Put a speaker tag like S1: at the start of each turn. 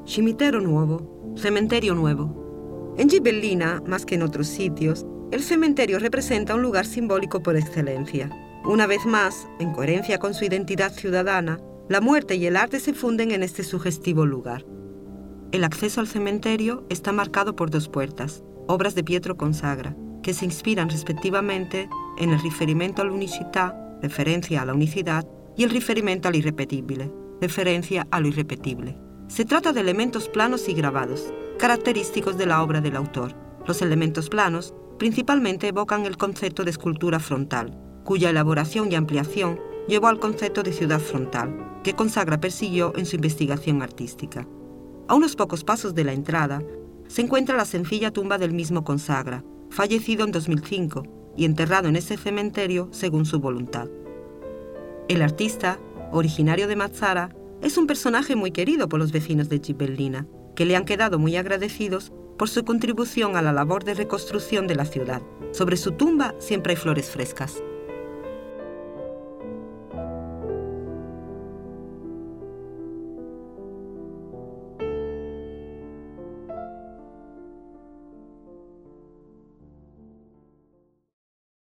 S1: Cimitero nuevo, cementerio nuevo. En Gibellina, más que en otros sitios, el cementerio representa un lugar simbólico por excelencia. Una vez más, en coherencia con su identidad ciudadana, la muerte y el arte se funden en este sugestivo lugar. El acceso al cementerio está marcado por 2 puertas, obras de Pietro Consagra, que se inspiran respectivamente en el riferimento all'unicità, referencia a la unicidad, y el riferimento all'irrepetibile, referencia a lo irrepetible. Se trata de elementos planos y grabados, característicos de la obra del autor. Los elementos planos principalmente evocan el concepto de escultura frontal, cuya elaboración y ampliación llevó al concepto de ciudad frontal, que Consagra persiguió en su investigación artística. A unos pocos pasos de la entrada se encuentra la sencilla tumba del mismo Consagra, fallecido en 2005 y enterrado en ese cementerio según su voluntad. El artista, originario de Mazara, es un personaje muy querido por los vecinos de Gibellina, que le han quedado muy agradecidos por su contribución a la labor de reconstrucción de la ciudad. Sobre su tumba siempre hay flores frescas.